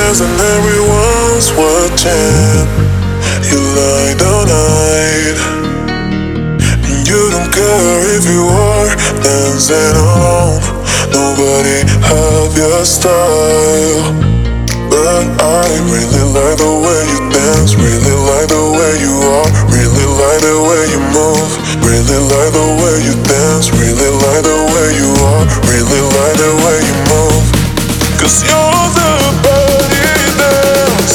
dance and everyone's watching. You light all night. You don't care if you are dancing alone. Nobody have your style. But I really like the way you dance, really like the way you are, really like the way you move, really like the way you dance, really like the way you are, really like the way you move. 'Cause you're the body dance.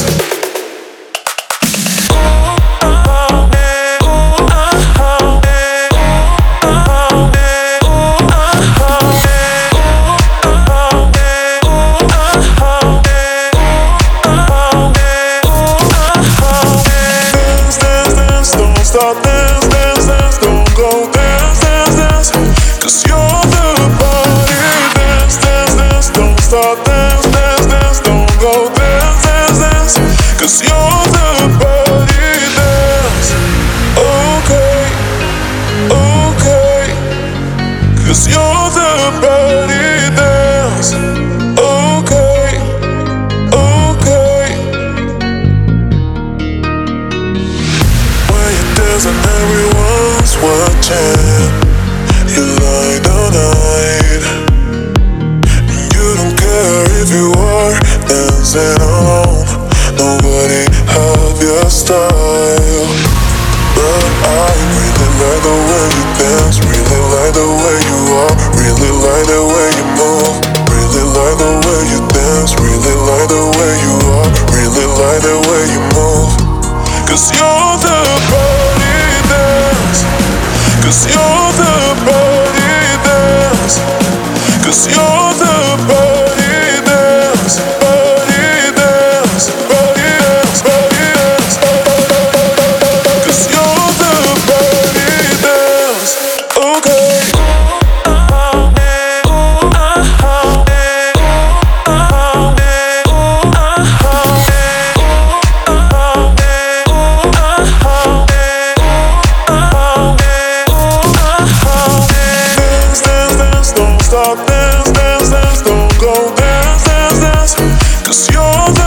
Stop, dance, dance, dance, don't go dance, dance, dance. 'Cause you're the body dance, dance, dance, don't stop, dance, dance, dance, don't go dance, dance, dance. 'Cause you're the body dance. Okay, okay. 'Cause you're the body dance. Okay, okay. And everyone's watching. You light all night. You don't care if you are dancing alone. Nobody have your style. But I really like the way you dance, really like the way you are, really like the way you move, really like the way you dance, really like the way you are, really like the way you move. 'Cause you're the body dance. 'Cause you're the body dance. 'Cause you're the body dance. Body dance. Body dance. Body dance. 'Cause you're the body dance. Okay. Stop, dance, dance, dance, don't go dance, dance, dance. 'Cause you're the